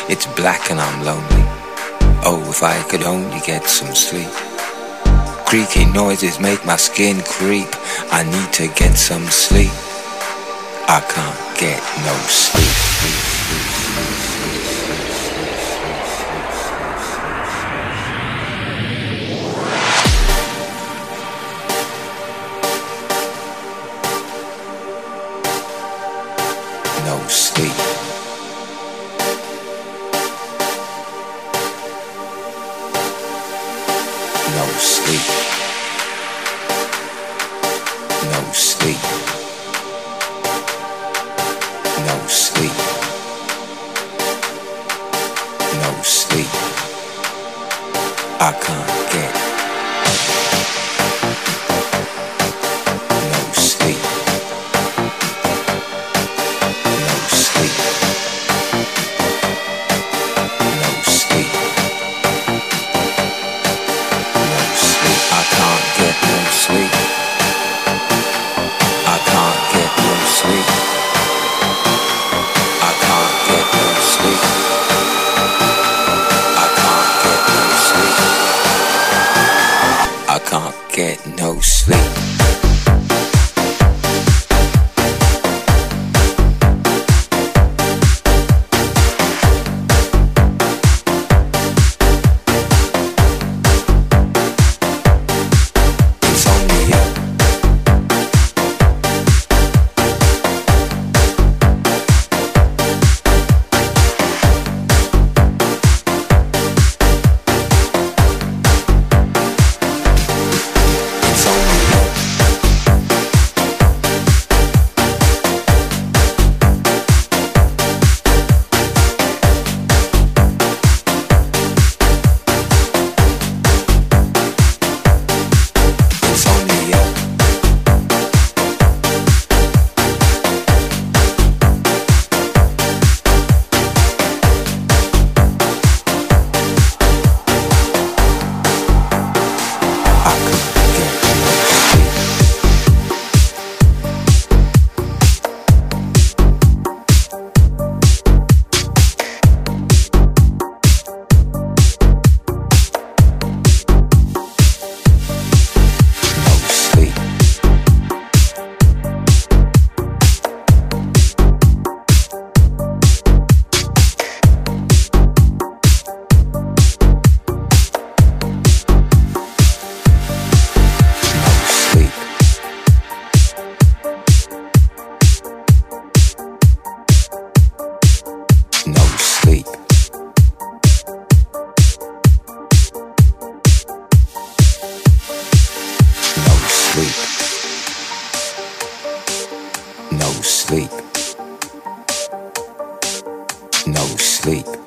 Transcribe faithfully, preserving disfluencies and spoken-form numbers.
It's black and I'm lonely. Oh, if I could only get some sleep. Creaky noises make my skin creep. I need to get some sleep. I can't get no sleep. No sleep. No sleep. No sleep. No sleep. No sleep. I can't get no sleep. No sleep. No sleep. No sleep. I can't get no sleep. I can't get no sleep. I can't get no sleep. I can't get no sleep. I can't get no sleep. It's only you. It's only you. It's only you. I can't get no sleep. No sleep. No sleep. No sleep. No sleep. No sleep.